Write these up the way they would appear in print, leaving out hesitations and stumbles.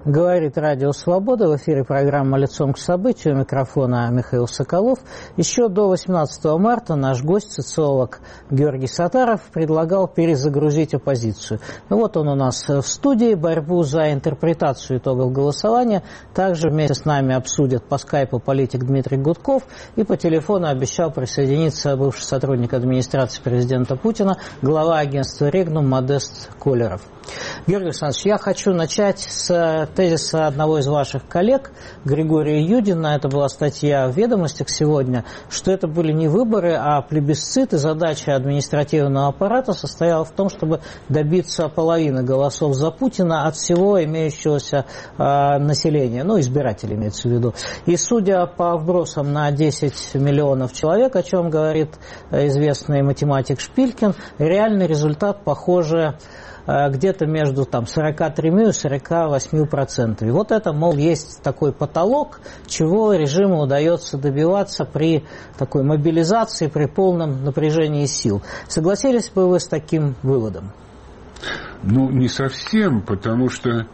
Говорит Радио Свобода. В эфире программа «Лицом к событию». У микрофона Михаил Соколов. Еще до 18 марта наш гость, социолог Георгий Саттаров, предлагал перезагрузить оппозицию. Ну вот он у нас в студии. Борьбу за интерпретацию итогов голосования также вместе с нами обсудят по скайпу политик Дмитрий Гудков. И по телефону обещал присоединиться бывший сотрудник администрации президента Путина, глава агентства «Регнум» Модест Колеров. Георгий Александрович, я хочу начать с тезиса одного из ваших коллег, Григория Юдина. Это была статья в «Ведомостях» сегодня, что это были не выборы, а плебисцит, и задача административного аппарата состояла в том, чтобы добиться половины голосов за Путина от всего имеющегося населения, ну, избирателей имеется в виду. И судя по вбросам на 10 миллионов человек, о чем говорит известный математик Шпилькин, реальный результат, похоже, где-то между 43 и 48%. И вот это, мол, есть такой потолок, чего режиму удается добиваться при такой мобилизации, при полном напряжении сил. Согласились бы вы с таким выводом? Ну, не совсем, потому что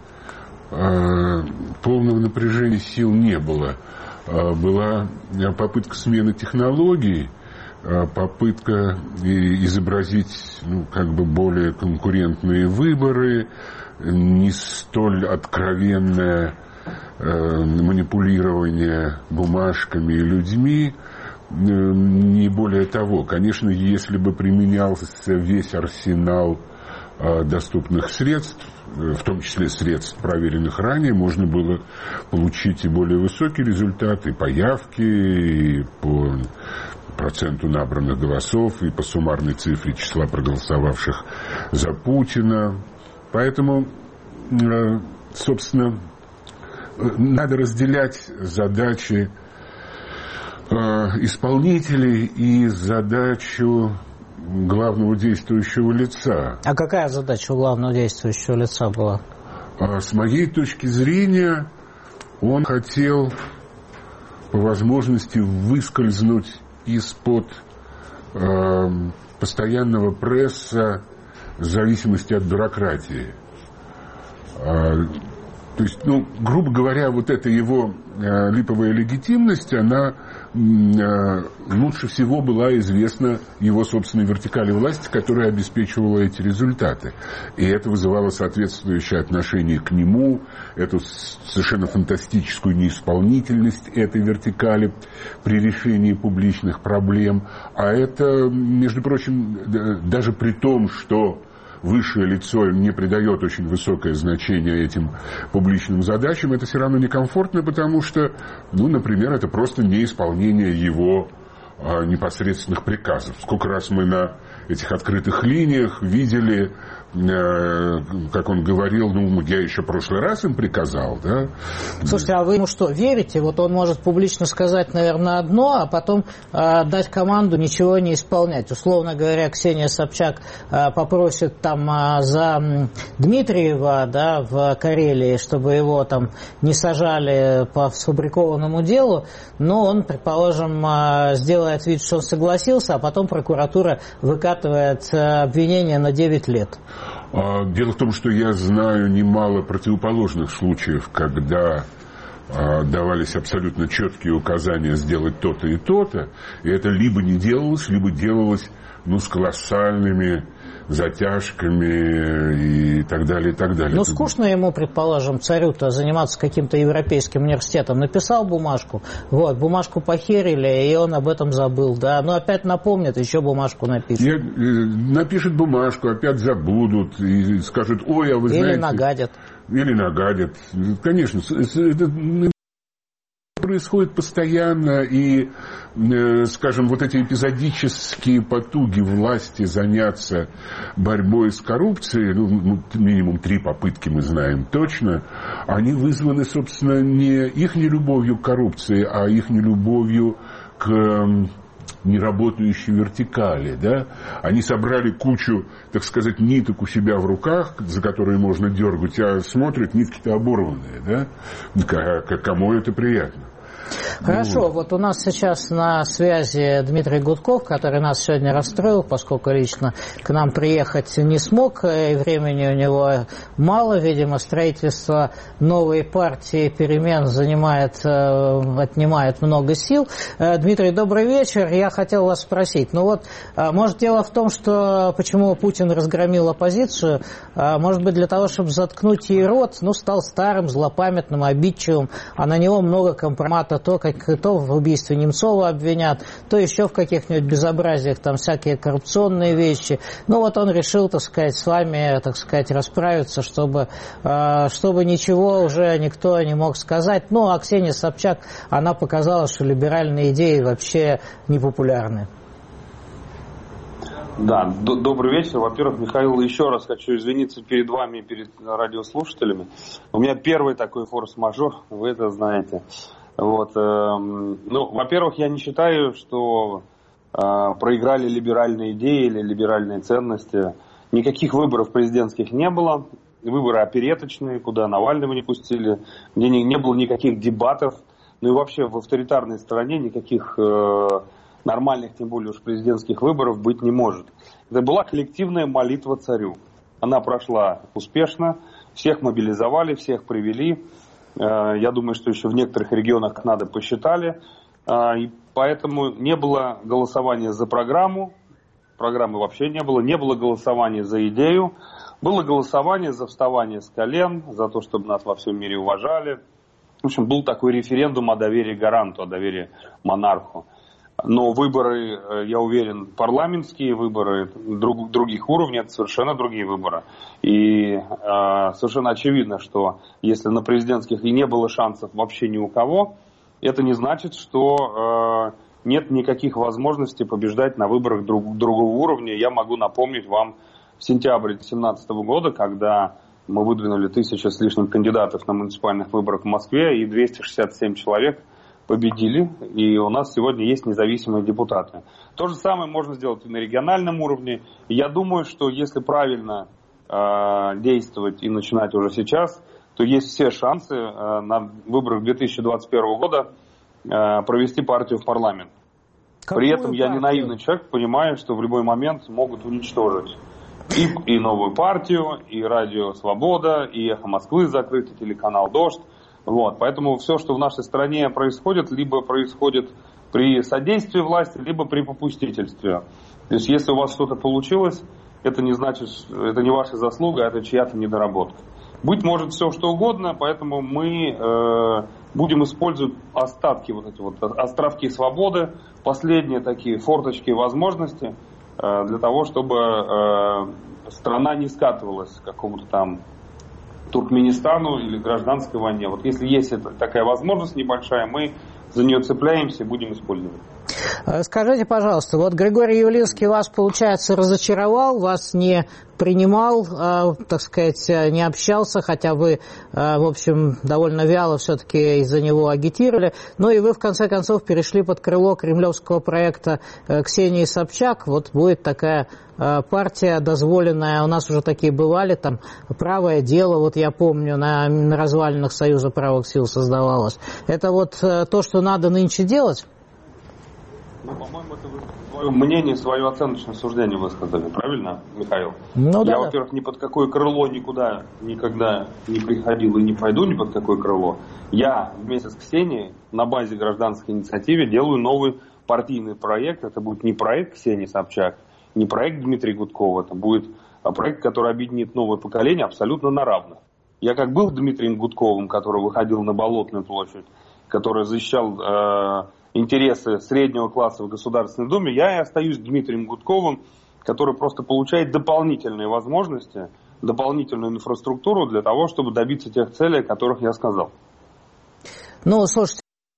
полного напряжения сил не было. Была попытка смены технологий, попытка изобразить более конкурентные выборы, не столь откровенное манипулирование бумажками и людьми, не более того. Конечно, если бы применялся весь арсенал доступных средств, в том числе средств, проверенных ранее, можно было получить и более высокие результаты и по явке, и по проценту набранных голосов, и по суммарной цифре числа проголосовавших за Путина. Поэтому, собственно, надо разделять задачи исполнителей и задачу главного действующего лица. А какая задача у главного действующего лица была? С моей точки зрения, он хотел по возможности выскользнуть из-под постоянного пресса зависимости от бюрократии. То есть, грубо говоря, вот эта его липовая легитимность, она лучше всего была известна его собственной вертикали власти, которая обеспечивала эти результаты. И это вызывало соответствующее отношение к нему, эту совершенно фантастическую неисполнительность этой вертикали при решении публичных проблем. А это, между прочим, даже при том, что высшее лицо не придает очень высокое значение этим публичным задачам, это все равно некомфортно, потому что, например, это просто неисполнение его непосредственных приказов. Сколько раз мы на этих открытых линиях видели, как он говорил, я еще в прошлый раз им приказал, да? Слушайте, а вы ему что, верите? Вот он может публично сказать, наверное, одно, а потом дать команду ничего не исполнять. Условно говоря, Ксения Собчак попросит за Дмитриева, да, в Карелии, чтобы его там не сажали по сфабрикованному делу, но он, предположим, сделает вид, что он согласился, а потом прокуратура выкатывает обвинение на 9 лет. Дело в том, что я знаю немало противоположных случаев, когда давались абсолютно четкие указания сделать то-то и то-то, и это либо не делалось, либо делалось с колоссальными затяжками и так далее, и так далее. Скучно ему, предположим, царю-то заниматься каким-то европейским университетом. Написал бумажку, бумажку похерили, и он об этом забыл, да. Опять напомнят, еще бумажку напишет. Напишет бумажку, опять забудут, и скажут, а вы знаете... Или нагадят. Конечно, это происходит постоянно, и, скажем, вот эти эпизодические потуги власти заняться борьбой с коррупцией, минимум 3 попытки мы знаем точно, они вызваны, собственно, не их нелюбовью к коррупции, а их нелюбовью к неработающей вертикали, да? Они собрали кучу, так сказать, ниток у себя в руках, за которые можно дергать, а смотрят, нитки-то оборванные, да? Кому это приятно? Хорошо, вот у нас сейчас на связи Дмитрий Гудков, который нас сегодня расстроил, поскольку лично к нам приехать не смог, и времени у него мало, видимо, строительство новой партии перемен отнимает много сил. Дмитрий, добрый вечер. Я хотел вас спросить, может, дело в том, что почему Путин разгромил оппозицию, может быть, для того, чтобы заткнуть ей рот, стал старым, злопамятным, обидчивым, а на него много компромата, то в убийстве Немцова обвинят, то еще в каких-нибудь безобразиях, там всякие коррупционные вещи. Он решил, с вами, расправиться, чтобы ничего уже никто не мог сказать. А Ксения Собчак, она показала, что либеральные идеи вообще непопулярны. Да, добрый вечер. Во-первых, Михаил, еще раз хочу извиниться перед вами и перед радиослушателями. У меня первый такой форс-мажор, вы это знаете. Во-первых, я не считаю, что проиграли либеральные идеи или либеральные ценности. Никаких выборов президентских не было. Выборы опереточные, куда Навального не пустили, где не было никаких дебатов. И вообще в авторитарной стране никаких нормальных, тем более уж президентских выборов быть не может. Это была коллективная молитва царю. Она прошла успешно, всех мобилизовали, всех привели. Я думаю, что еще в некоторых регионах надо посчитали. И поэтому не было голосования за программу вообще не было голосования за идею, было голосование за вставание с колен, за то, чтобы нас во всем мире уважали. В общем, был такой референдум о доверии гаранту, о доверии монарху. Но выборы, я уверен, парламентские выборы других уровней, это совершенно другие выборы. И совершенно очевидно, что если на президентских и не было шансов вообще ни у кого, это не значит, что нет никаких возможностей побеждать на выборах другого уровня. Я могу напомнить вам сентябрь 2017 года, когда мы выдвинули 1000 с лишним кандидатов на муниципальных выборах в Москве, и 267 человек победили, и у нас сегодня есть независимые депутаты. То же самое можно сделать и на региональном уровне. И я думаю, что если правильно действовать и начинать уже сейчас, то есть все шансы на выборах 2021 года провести партию в парламент. При этом я не наивный человек, понимаю, что в любой момент могут уничтожить и новую партию, и радио «Свобода», и «Эхо Москвы» закрыть, и телеканал «Дождь». Поэтому все, что в нашей стране происходит, либо происходит при содействии власти, либо при попустительстве. То есть, если у вас что-то получилось, это не значит, это не ваша заслуга, это чья-то недоработка. Быть может все, что угодно, поэтому мы будем использовать остатки, островки свободы, последние такие форточки возможности для того, чтобы страна не скатывалась к какому-то там Туркменистану или гражданской войне. Если есть такая возможность небольшая, мы за нее цепляемся и будем использовать. Скажите, пожалуйста, Григорий Явлинский вас, получается, разочаровал, вас не принимал, не общался, хотя вы, в общем, довольно вяло все-таки из-за него агитировали, и вы, в конце концов, перешли под крыло кремлевского проекта Ксении Собчак. Будет такая партия дозволенная, у нас уже такие бывали, там, «Правое дело», я помню, на развалинах Союза правых сил создавалось. Это то, что надо нынче делать? По-моему, это вы свое мнение, свое оценочное суждение высказали, правильно, Михаил? Я, во-первых, ни под какое крыло никуда никогда не приходил и не пойду ни под какое крыло. Я вместе с Ксенией на базе гражданской инициативы делаю новый партийный проект. Это будет не проект Ксении Собчак, не проект Дмитрия Гудкова, это будет проект, который объединит новое поколение абсолютно на равных. Я как был Дмитрием Гудковым, который выходил на Болотную площадь, который защищал интересы среднего класса в Государственной Думе, я и остаюсь Дмитрием Гудковым, который просто получает дополнительные возможности, дополнительную инфраструктуру для того, чтобы добиться тех целей, о которых я сказал. Слушайте,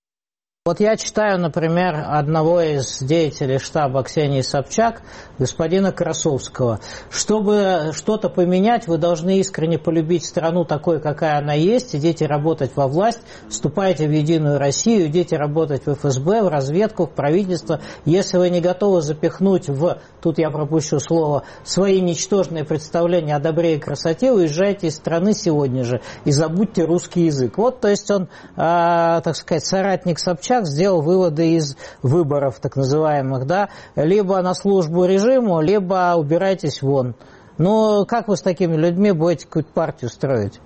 я читаю, например, одного из деятелей штаба Ксении Собчак, господина Красовского. Чтобы что-то поменять, вы должны искренне полюбить страну такой, какая она есть, идите работать во власть, вступайте в Единую Россию, идите работать в ФСБ, в разведку, в правительство. Если вы не готовы запихнуть тут я пропущу слово, свои ничтожные представления о добре и красоте, уезжайте из страны сегодня же и забудьте русский язык. То есть он, соратник Собчак, Собчак сделал выводы из выборов, так называемых, да, либо на службу режиму, либо убирайтесь вон. Но как вы с такими людьми будете какую-то партию строить?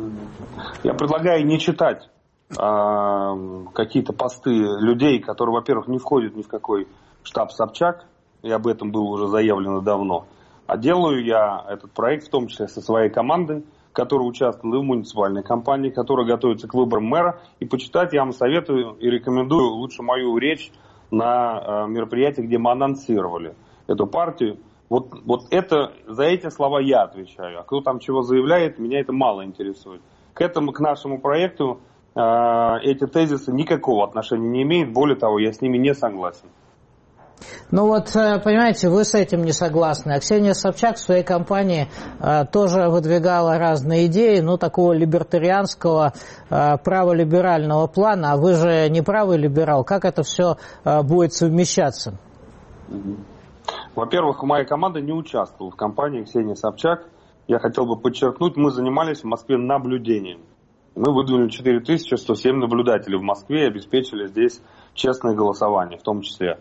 Я предлагаю не читать какие-то посты людей, которые, во-первых, не входят ни в какой штаб Собчак, и об этом было уже заявлено давно. А делаю я этот проект в том числе со своей командой, которая участвовала и в муниципальной кампании, которая готовится к выборам мэра. И почитать я вам советую и рекомендую лучше мою речь на мероприятии, где мы анонсировали эту партию. Вот это, за эти слова я отвечаю. А кто там чего заявляет, меня это мало интересует. К нашему проекту эти тезисы никакого отношения не имеют. Более того, я с ними не согласен. Ну вот, понимаете, вы с этим не согласны. А Ксения Собчак в своей кампании тоже выдвигала разные идеи, ну, такого либертарианского, праволиберального плана. А вы же не правый либерал. Как это все будет совмещаться? Во-первых, моя команда не участвовала в кампании Ксении Собчак. Я хотел бы подчеркнуть, мы занимались в Москве наблюдением. Мы выдвинули 4107 наблюдателей в Москве и обеспечили здесь честное голосование в том числе.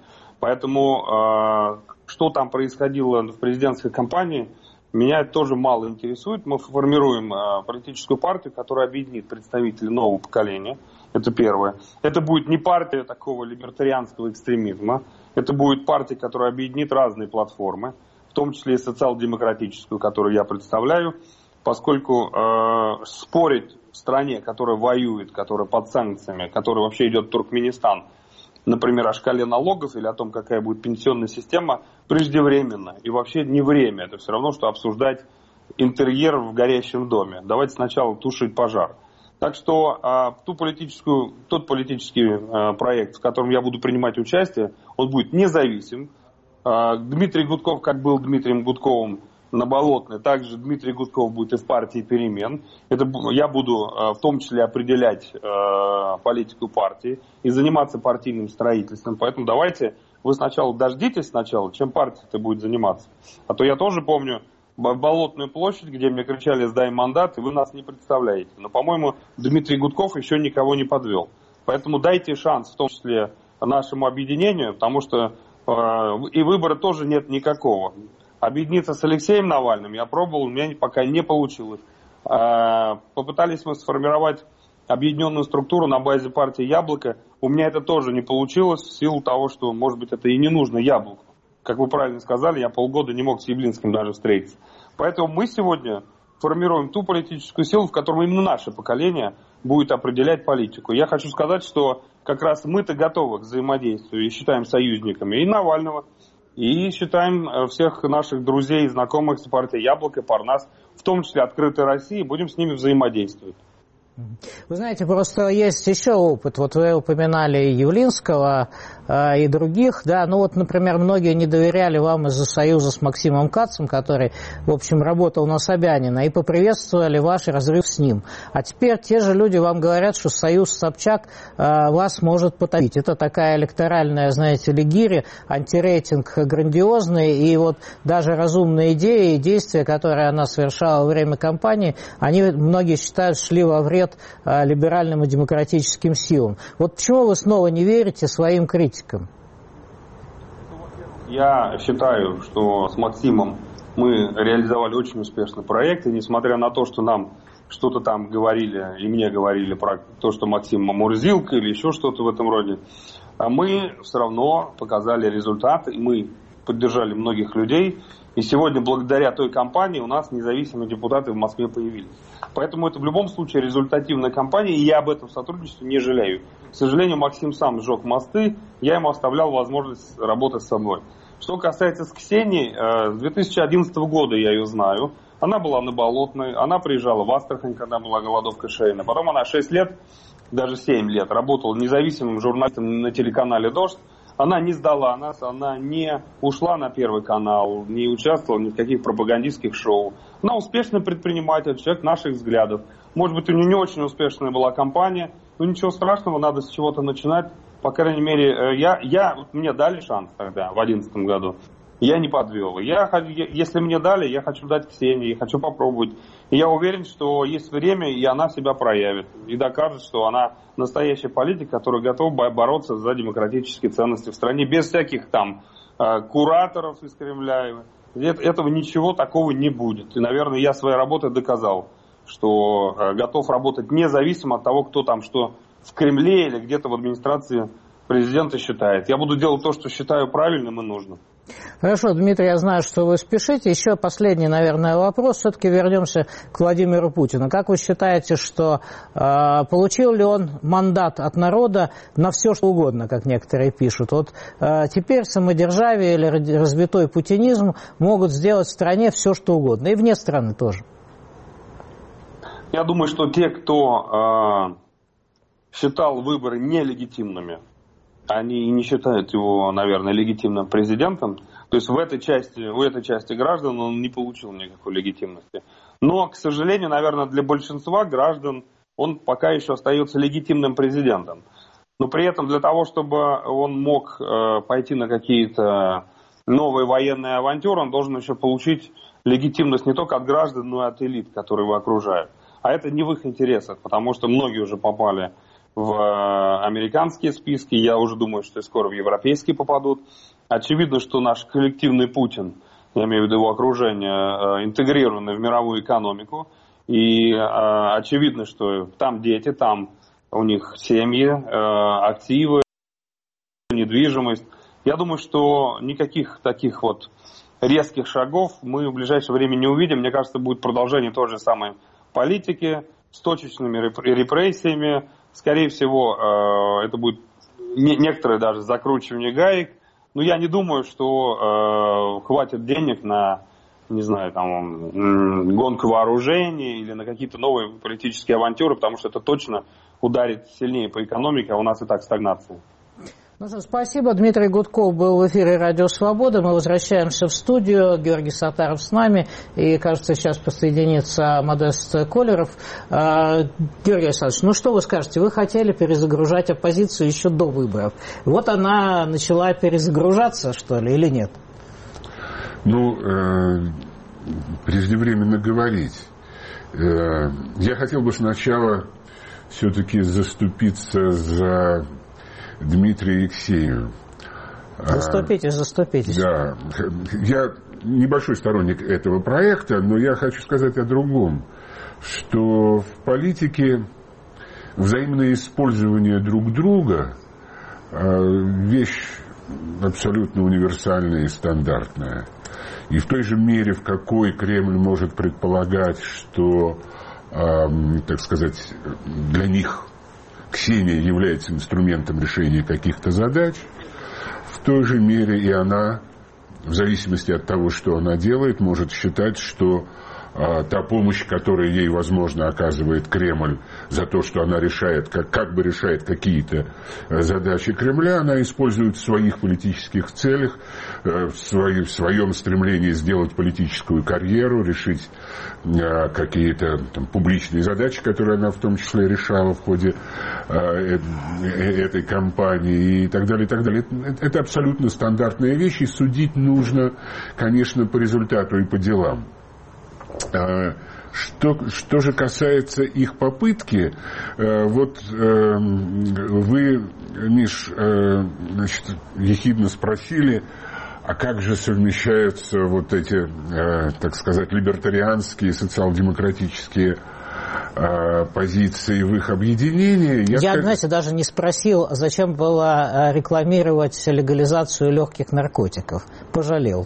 Поэтому, что там происходило в президентской кампании, меня это тоже мало интересует. Мы формируем политическую партию, которая объединит представителей нового поколения. Это первое. Это будет не партия такого либертарианского экстремизма. Это будет партия, которая объединит разные платформы, в том числе и социал-демократическую, которую я представляю, поскольку спорить в стране, которая воюет, которая под санкциями, которая вообще идет в Туркменистан, например, о шкале налогов или о том, какая будет пенсионная система, преждевременно. И вообще не время. Это все равно, что обсуждать интерьер в горящем доме. Давайте сначала тушить пожар. Так что тот политический проект, в котором я буду принимать участие, он будет независим. Дмитрий Гудков, как был Дмитрием Гудковым на Болотной, также Дмитрий Гудков будет и в партии «Перемен». Я буду в том числе определять политику партии и заниматься партийным строительством. Поэтому давайте вы сначала дождитесь чем партия-то будет заниматься. А то я тоже помню Болотную площадь, где мне кричали «сдай мандат», и вы нас не представляете. Но, по-моему, Дмитрий Гудков еще никого не подвел. Поэтому дайте шанс, в том числе нашему объединению, потому что и выбора тоже нет никакого. Объединиться с Алексеем Навальным я пробовал, у меня пока не получилось. Попытались мы сформировать объединенную структуру на базе партии «Яблоко». У меня это тоже не получилось в силу того, что, может быть, это и не нужно «Яблоку». Как вы правильно сказали, я полгода не мог с Явлинским даже встретиться. Поэтому мы сегодня формируем ту политическую силу, в которой именно наше поколение будет определять политику. Я хочу сказать, что как раз мы-то готовы к взаимодействию и считаем союзниками и Навального, и считаем всех наших друзей и знакомых с партией «Яблоко», «Парнас», в том числе «Открытой России», будем с ними взаимодействовать. Вы знаете, просто есть еще опыт. Вот вы упоминали и Явлинского, и других, да. Ну вот, например, многие не доверяли вам из-за союза с Максимом Кацем, который, в общем, работал на Собянина, и поприветствовали ваш разрыв с ним. А теперь те же люди вам говорят, что союз Собчак вас может потопить. Это такая электоральная, знаете ли, гири, антирейтинг грандиозный, и вот даже разумные идеи и действия, которые она совершала во время кампании, они, многие считают, шли во вред либеральным и демократическим силам. Вот почему вы снова не верите своим критикам? Я считаю, что с Максимом мы реализовали очень успешный проект, и несмотря на то, что нам что-то там говорили, и мне говорили про то, что Максим мамурзилка или еще что-то в этом роде, мы все равно показали результат, и мы поддержали многих людей. И сегодня, благодаря той кампании, у нас независимые депутаты в Москве появились. Поэтому это в любом случае результативная кампания, и я об этом сотрудничестве не жалею. К сожалению, Максим сам сжег мосты, я ему оставлял возможность работать со мной. Что касается Ксении, с 2011 года я ее знаю. Она была на Болотной, она приезжала в Астрахань, когда была голодовка Шейна. Потом она 6 лет, даже 7 лет, работала независимым журналистом на телеканале «Дождь». Она не сдала нас, она не ушла на Первый канал, не участвовала ни в каких пропагандистских шоу. Она успешный предприниматель, человек наших взглядов. Может быть, у нее не очень успешная была кампания, но ничего страшного, надо с чего-то начинать. По крайней мере, мне дали шанс тогда, в 2011 году. я не подвел. Если мне дали, я хочу дать Ксении, хочу попробовать. И я уверен, что есть время, и она себя проявит. И докажет, что она настоящий политик, который готов бороться за демократические ценности в стране, без всяких там кураторов из Кремля. Этого ничего такого не будет. И, наверное, я своей работой доказал, что готов работать независимо от того, кто там что в Кремле или где-то в администрации президента считает. Я буду делать то, что считаю правильным и нужным. Хорошо, Дмитрий, я знаю, что вы спешите. Еще последний, наверное, вопрос. Все-таки вернемся к Владимиру Путину. Как вы считаете, что получил ли он мандат от народа на все, что угодно, как некоторые пишут? Вот теперь самодержавие или развитой путинизм могут сделать в стране все, что угодно. И вне страны тоже. Я думаю, что те, кто считал выборы нелегитимными, они не считают его, наверное, легитимным президентом. То есть у этой части граждан он не получил никакой легитимности. Но, к сожалению, наверное, для большинства граждан он пока еще остается легитимным президентом. Но при этом для того, чтобы он мог пойти на какие-то новые военные авантюры, он должен еще получить легитимность не только от граждан, но и от элит, которые его окружают. А это не в их интересах, потому что многие уже попали в американские списки, я уже думаю, что скоро в европейские попадут. Очевидно, что наш коллективный Путин, я имею в виду его окружение, интегрированы в мировую экономику. И очевидно, что там дети, там у них семьи, активы, недвижимость. Я думаю, что никаких таких вот резких шагов мы в ближайшее время не увидим. Мне кажется, будет продолжение той же самой политики с точечными репрессиями. Скорее всего, это будет некоторое даже закручивание гаек. Но я не думаю, что хватит денег на, не знаю, там, гонку вооружений или на какие-то новые политические авантюры, потому что это точно ударит сильнее по экономике, а у нас и так стагнация. Ну что, спасибо. Дмитрий Гудков был в эфире «Радио Свобода». Мы возвращаемся в студию. Георгий Саттаров с нами. И, кажется, сейчас присоединится Модест Колеров. Георгий Александрович, ну что вы скажете? Вы хотели перезагружать оппозицию еще до выборов. Вот она начала перезагружаться, что ли, или нет? Ну, преждевременно говорить. Я хотел бы сначала все-таки заступиться за Дмитрия Алексеева. Заступитесь. Да. Я небольшой сторонник этого проекта, но я хочу сказать о другом. Что в политике взаимное использование друг друга вещь абсолютно универсальная и стандартная. И в той же мере, в какой Кремль может предполагать, что, так сказать, для них Ксения является инструментом решения каких-то задач, в той же мере и она, в зависимости от того, что она делает, может считать, что та помощь, которую ей, возможно, оказывает Кремль за то, что она решает, как бы решает какие-то задачи Кремля, она использует в своих политических целях, в своем стремлении сделать политическую карьеру, решить какие-то там публичные задачи, которые она в том числе решала в ходе этой кампании и так далее, и так далее. Это абсолютно стандартная вещь, и судить нужно, конечно, по результату и по делам. Что же касается их попытки, вот вы, Миш, значит, ехидно спросили, а как же совмещаются вот эти, так сказать, либертарианские, социал-демократические позиции в их объединении? Я, знаете, даже не спросил, зачем было рекламировать легализацию легких наркотиков. Пожалел.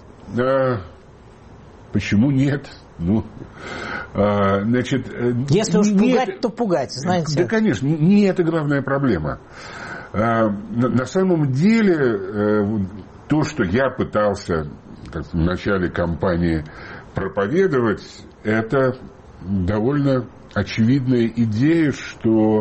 Почему нет? Ну, значит, если уж пугать, то пугать, знаете. Да, конечно, не это главная проблема. На самом деле, то, что я пытался в начале кампании проповедовать, это довольно очевидная идея, что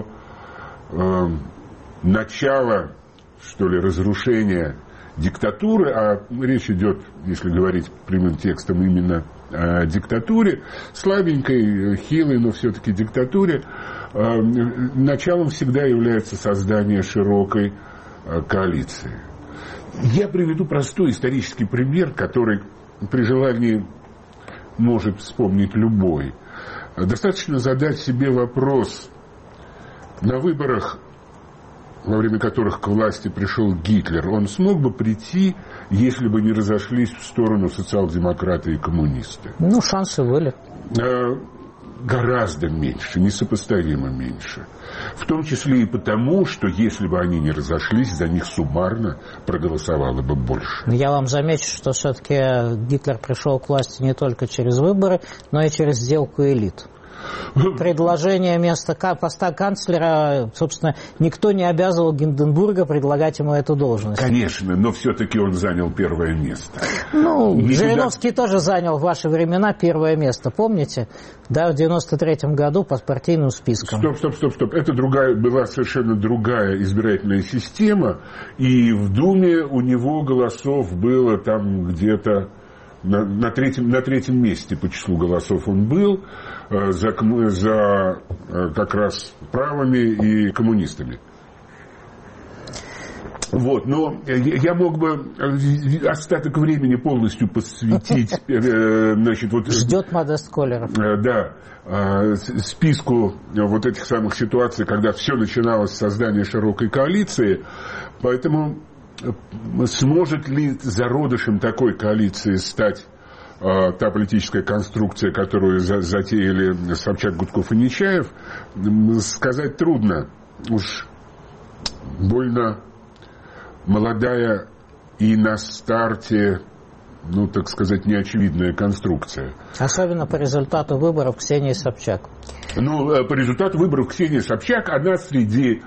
начало, что ли, разрушения диктатуры, а речь идет, если говорить прямым текстом, именно о диктатуре, слабенькой, хилой, но все-таки диктатуре, началом всегда является создание широкой коалиции. Я приведу простой исторический пример, который при желании может вспомнить любой. Достаточно задать себе вопрос: на выборах, во время которых к власти пришел Гитлер, он смог бы прийти, если бы не разошлись в сторону социал-демократы и коммунисты? Ну, шансы были. Гораздо меньше, несопоставимо меньше. В том числе и потому, что если бы они не разошлись, за них суммарно проголосовало бы больше. Я вам замечу, что все-таки Гитлер пришел к власти не только через выборы, но и через сделку элит. Предложение поста канцлера, собственно, никто не обязывал Гинденбурга предлагать ему эту должность. Конечно, но все-таки он занял первое место. Ну, Жириновский тоже занял в ваши времена первое место, помните? Да, в 93-м году по партийным спискам. Стоп. Это была совершенно другая избирательная система, и в Думе у него голосов было там где-то на третьем месте по числу голосов он был, за как раз правыми и коммунистами. Вот, но я мог бы остаток времени полностью посвятить, значит, вот... Ждет Модест Коллеров. Да, списку вот этих самых ситуаций, когда все начиналось с создания широкой коалиции, поэтому сможет ли зародышем такой коалиции стать та политическая конструкция, которую затеяли Собчак, Гудков и Нечаев, сказать трудно. Уж больно молодая и на старте, ну, так сказать, неочевидная конструкция. Особенно по результату выборов Ксении Собчак. Ну, по результату выборов Ксении Собчак она среди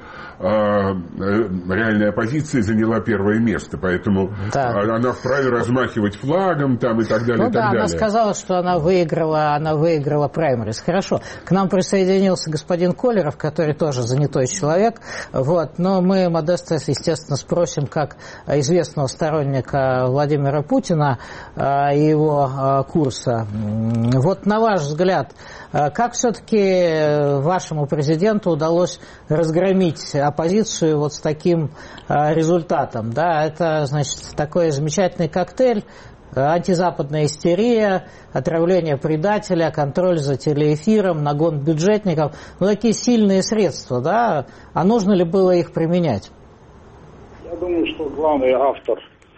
реальной оппозиции заняла первое место, поэтому да. Она вправе размахивать флагом там, и так далее. Ну да, она сказала, что она выиграла праймерис. Хорошо. К нам присоединился господин Коллеров, который тоже занятой человек. Вот. Но мы Модеста, естественно, спросим, как известного сторонника Владимира Путина и его курса. Вот на ваш взгляд, как все-таки вашему президенту удалось разгромить оппозицию вот с таким результатом? Да, это, значит, такой замечательный коктейль: антизападная истерия, отравление предателя, контроль за телеэфиром, нагон бюджетников. Ну, такие сильные средства, да? А нужно ли было их применять? Я думаю, что главный автор,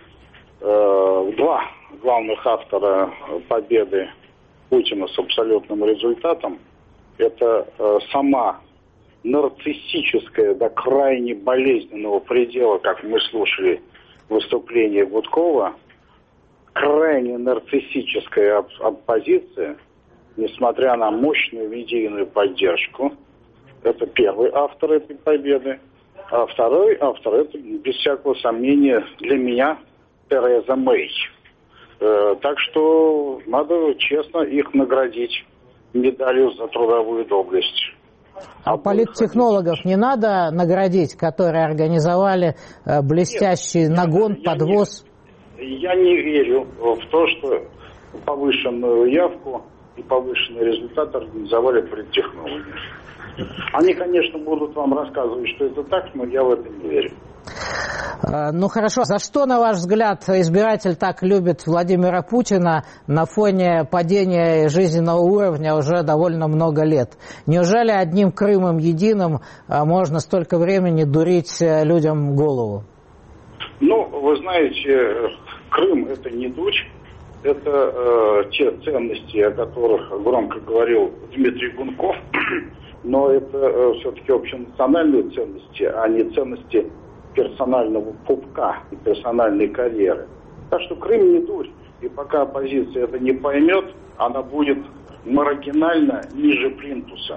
два главных автора победы Путина с абсолютным результатом, это сама нарциссическая до крайне болезненного предела, как мы слушали выступление Гудкова, крайне нарциссическая оппозиция, несмотря на мощную медийную поддержку. Это первый автор этой победы. А второй автор, это, без всякого сомнения, для меня Тереза Мэй. Так что надо честно их наградить медалью за трудовую доблесть. А политтехнологов не надо наградить, которые организовали блестящий нагон, подвоз? Я не верю в то, что повышенную явку и повышенный результат организовали политтехнологи. Они, конечно, будут вам рассказывать, что это так, но я в это не верю. Ну хорошо, за что, на ваш взгляд, избиратель так любит Владимира Путина на фоне падения жизненного уровня уже довольно много лет? Неужели одним Крымом единым можно столько времени дурить людям голову? Ну, вы знаете, Крым – это не дурь, это те ценности, о которых громко говорил Дмитрий Гунков, но это все-таки общенациональные ценности, а не ценности персонального пупка и персональной карьеры. Так что Крым не дурь. И пока оппозиция это не поймет, она будет маргинально ниже плинтуса.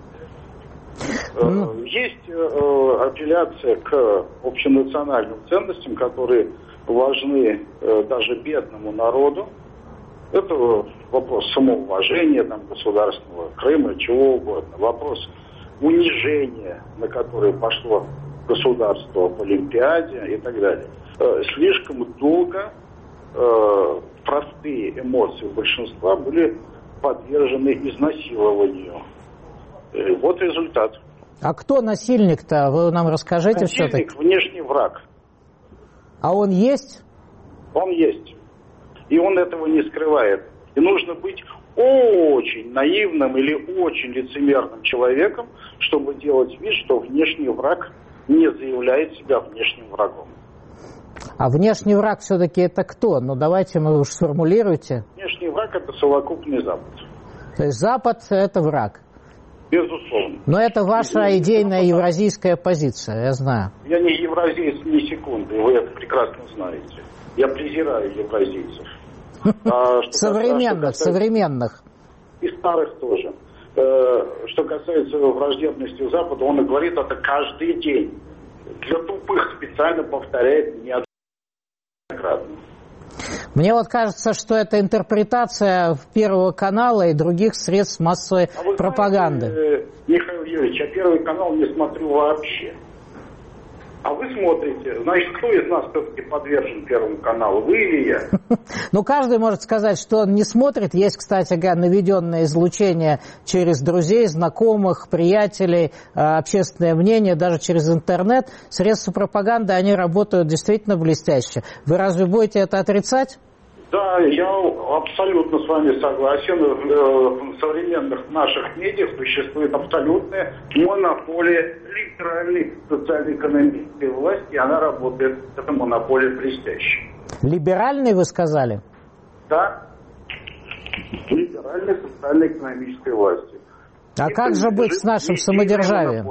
Есть апелляция к общенациональным ценностям, которые важны даже бедному народу. Это вопрос самоуважения, там, государственного Крыма, чего угодно. Вопрос унижения, на которое пошло государство в Олимпиаде и так далее. Слишком долго простые эмоции большинства были подвержены изнасилованию. И вот результат. А кто насильник-то? Вы нам расскажите все-таки. Насильник – внешний враг. А он есть? Он есть. И он этого не скрывает. И нужно быть очень наивным или очень лицемерным человеком, чтобы делать вид, что внешний враг не заявляет себя внешним врагом. А внешний враг все-таки это кто? Ну, давайте вы уж сформулируйте. Внешний враг – это совокупный Запад. То есть Запад – это враг? Безусловно. Но это ваша идейная евразийская позиция, я знаю. Я не евразиец ни секунды, вы это прекрасно знаете. Я презираю евразийцев. Современных. И старых тоже. Что касается враждебности Запада, он и говорит это каждый день. Для тупых специально повторяет неоднократно. Мне вот кажется, что это интерпретация Первого канала и других средств массовой пропаганды. Знаете, Михаил Юрьевич, я Первый канал не смотрю вообще. А вы смотрите, значит, кто из нас все-таки подвержен Первому каналу, вы или я? Ну, каждый может сказать, что он не смотрит. Есть, кстати говоря, наведенное излучение через друзей, знакомых, приятелей, общественное мнение, даже через интернет. Средства пропаганды, они работают действительно блестяще. Вы разве будете это отрицать? Да, я абсолютно с вами согласен. В современных наших медиа существует абсолютная монополия либеральной социально-экономической власти, и она работает, эта монополия блестяще. Либеральной, вы сказали? Да, либеральной социально-экономической власти. А как же быть с нашим самодержавием?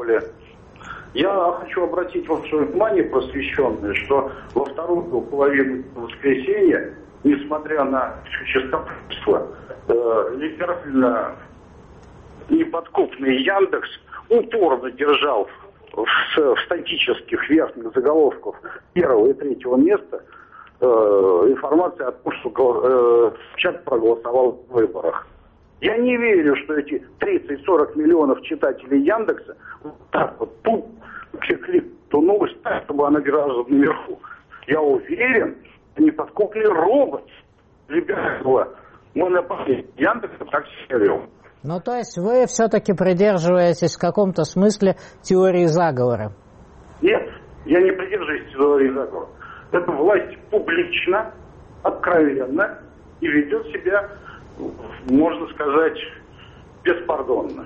Я хочу обратить ваше внимание, просвещенное, что во вторую половину воскресенья, несмотря на чистопольство, либерально неподкупный Яндекс упорно держал в статических верхних заголовках первого и третьего места информацию о том, что человек проголосовал в выборах. Я не верю, что эти 30-40 миллионов читателей Яндекса вот так вот кликли ту новость так, чтобы она граждан наверху. Я уверен, что неподкупный робот либерального монополии Яндекса так себя вел. Ну, то есть вы все-таки придерживаетесь в каком-то смысле теории заговора? Нет, я не придерживаюсь теории заговора. Эта власть публично, откровенно и ведет себя, можно сказать, беспардонно.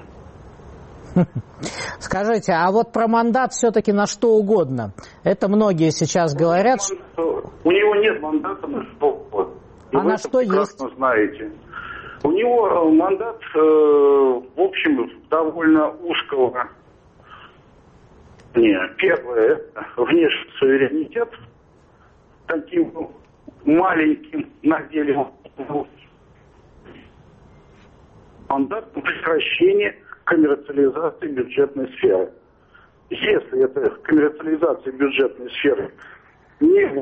Скажите, а вот про мандат все-таки на что угодно. Это многие сейчас говорят. У него нет мандата на что угодно. А на что есть? Знаете. У него мандат, в общем, довольно узкого. Первое, это внешний суверенитет. Таким маленьким на деле мандат на прекращение коммерциализации бюджетной сферы. Если эта коммерциализация бюджетной сферы не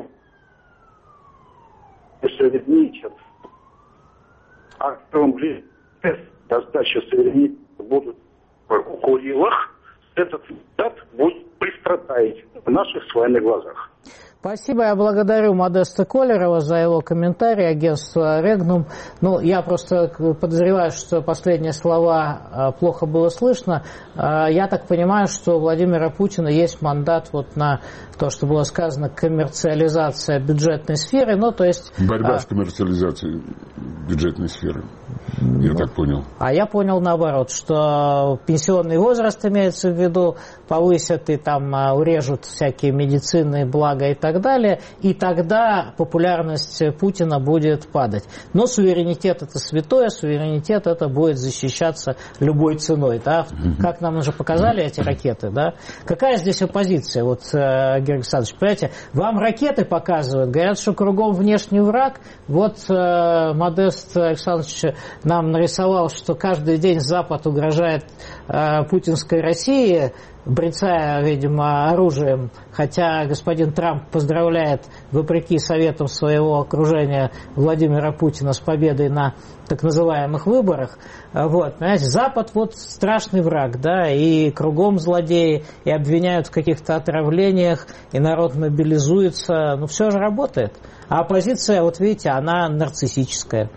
суверенитет, а в том ближе сдача суверенитета будут у Курилах, этот мандат будет быстро таять в наших с вами глазах. Спасибо, я благодарю Модеста Колерова за его комментарий, агентство Регнум. Ну, я просто подозреваю, что последние слова плохо было слышно. Я так понимаю, что у Владимира Путина есть мандат вот на то, что было сказано, коммерциализация бюджетной сферы, ну, то есть... Борьба с коммерциализацией бюджетной сферы, я так понял. А я понял наоборот, что пенсионный возраст имеется в виду, повысят и там урежут всякие медицинные блага и так далее, и тогда популярность Путина будет падать. Но суверенитет это святое, суверенитет это будет защищаться любой ценой, да? Как нам уже показали эти ракеты, да? Какая здесь оппозиция? Вот, Георгий Александрович, понимаете, вам ракеты показывают, говорят, что кругом внешний враг. Вот Модест Александрович нам нарисовал, что каждый день Запад угрожает путинской России, брецая, видимо, оружием, хотя господин Трамп поздравляет, вопреки советам своего окружения, Владимира Путина с победой на так называемых выборах. Вот, понимаете, Запад вот страшный враг, да, и кругом злодеи, и обвиняют в каких-то отравлениях, и народ мобилизуется, ну все же работает. А оппозиция, вот видите, она нарциссическая.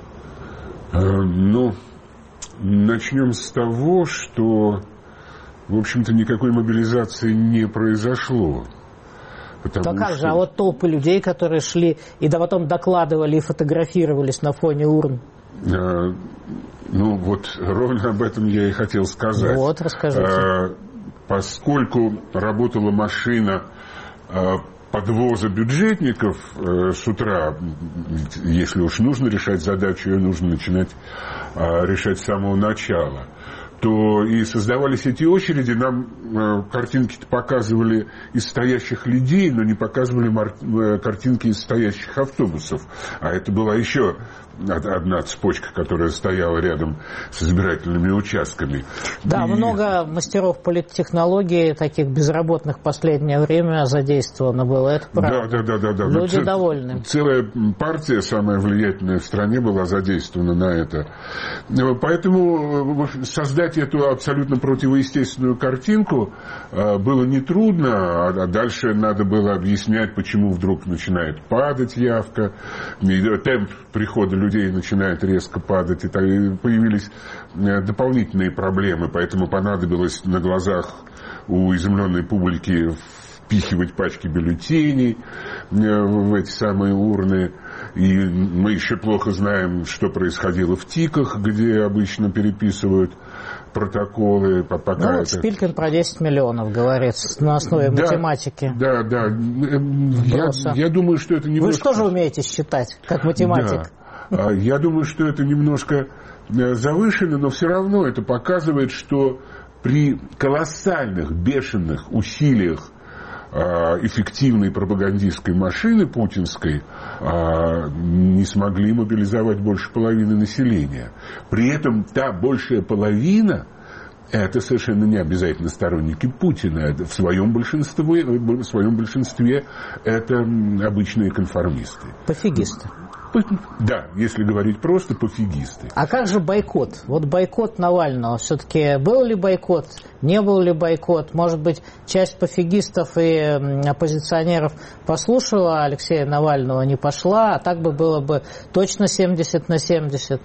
Ну, начнем с того, что в общем-то, никакой мобилизации не произошло. Да как же, а вот толпы людей, которые шли и потом докладывали и фотографировались на фоне урн? Ну, вот ровно об этом я и хотел сказать. Вот, расскажите. Поскольку работала машина подвоза бюджетников с утра, если уж нужно решать задачу, ее нужно начинать решать с самого начала, то и создавались эти очереди, нам картинки-то показывали из стоящих людей, но не показывали картинки из стоящих автобусов. А это была еще одна цепочка, которая стояла рядом с избирательными участками. Да, много мастеров политтехнологии, таких безработных в последнее время задействовано было, это правда. Да. Люди довольны. Целая партия, самая влиятельная в стране, была задействована на это. Поэтому создать эту абсолютно противоестественную картинку было нетрудно, а дальше надо было объяснять, почему вдруг начинает падать явка, темп прихода людей начинает резко падать, и появились дополнительные проблемы, поэтому понадобилось на глазах у изумленной публики впихивать пачки бюллетеней в эти самые урны. И мы еще плохо знаем, что происходило в ТИКах, где обычно переписывают протоколы. Ну, вот Шпилькин про 10 миллионов говорит на основе математики. Да. Я думаю, что это немножко... Вы же тоже умеете считать, как математик. Да. Я думаю, что это немножко завышено, но все равно это показывает, что при колоссальных, бешеных усилиях эффективной пропагандистской машины путинской не смогли мобилизовать больше половины населения. При этом та большая половина — это совершенно не обязательно сторонники Путина. В своем большинстве это обычные конформисты. Пофигисты. Да, если говорить просто, пофигисты. А как же бойкот? Вот бойкот Навального. Все-таки был ли бойкот? Не был ли бойкот? Может быть, часть пофигистов и оппозиционеров послушала Алексея Навального, не пошла, а так бы было бы точно 70/70?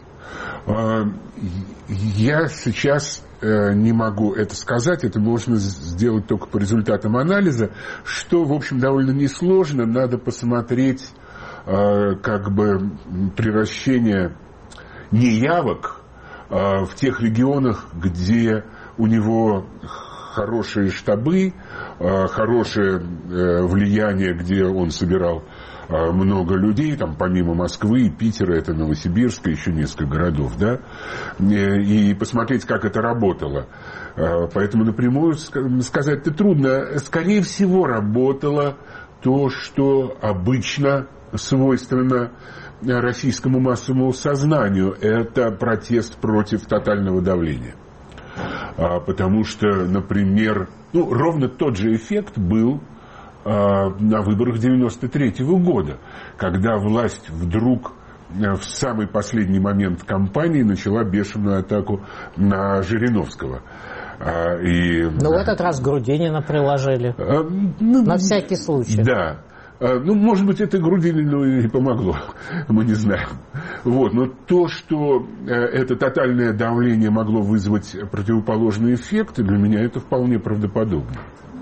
Я сейчас не могу это сказать. Это можно сделать только по результатам анализа, что, в общем, довольно несложно. Надо посмотреть как бы приращение неявок в тех регионах, где у него хорошие штабы, хорошее влияние, где он собирал много людей, там помимо Москвы и Питера, это Новосибирск, еще несколько городов, да, и посмотреть, как это работало. Поэтому напрямую сказать-то трудно. Скорее всего, работало то, что обычно свойственно российскому массовому сознанию. Это протест против тотального давления. Потому что, например, ровно тот же эффект был на выборах 1993 года, когда власть вдруг в самый последний момент кампании начала бешеную атаку на Жириновского. В этот раз Грудинина приложили. На всякий случай. Да. Может быть, это Грудинину и помогло, мы не знаем. Но то, что это тотальное давление могло вызвать противоположный эффект, для меня это вполне правдоподобно.